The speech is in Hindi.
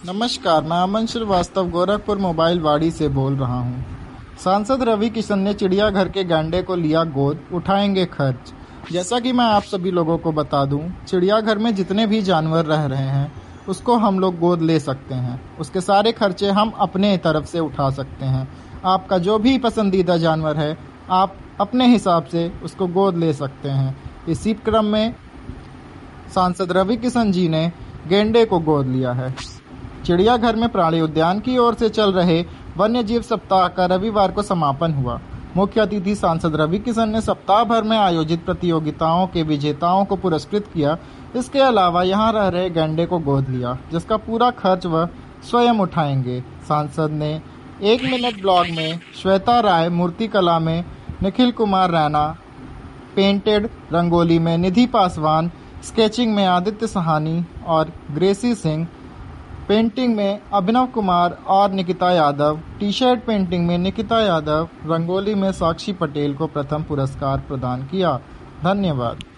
नमस्कार, मैं अमन श्रीवास्तव गोरखपुर मोबाइल वाड़ी से बोल रहा हूँ। सांसद रवि किशन ने चिड़ियाघर के गैंडे को लिया गोद, उठाएंगे खर्च। जैसा कि मैं आप सभी लोगों को बता दूं, चिड़ियाघर में जितने भी जानवर रह रहे हैं उसको हम लोग गोद ले सकते हैं। उसके सारे खर्चे हम अपने तरफ से उठा सकते हैं। आपका जो भी पसंदीदा जानवर है, आप अपने हिसाब से उसको गोद ले सकते हैं। इसी क्रम में सांसद रवि किशन जी ने गैंडे को गोद लिया है। चिड़ियाघर में प्राणी उद्यान की ओर से चल रहे वन्य जीव सप्ताह का रविवार को समापन हुआ। मुख्य अतिथि सांसद रवि किशन ने सप्ताह भर में आयोजित प्रतियोगिताओं के विजेताओं को पुरस्कृत किया। इसके अलावा यहां रह रहे गैंडे को गोद लिया, जिसका पूरा खर्च वह स्वयं उठाएंगे। सांसद ने 1 मिनट ब्लॉग में श्वेता राय, मूर्ति कला में निखिल कुमार रैना, पेंटेड रंगोली में निधि पासवान, स्केचिंग में आदित्य सहानी और ग्रेसी सिंह, पेंटिंग में अभिनव कुमार और Nikita Yadav, T shirt painting में निकिता यादव, रंगोली में साक्षी पटेल को प्रथम पुरस्कार प्रदान किया। धन्यवाद।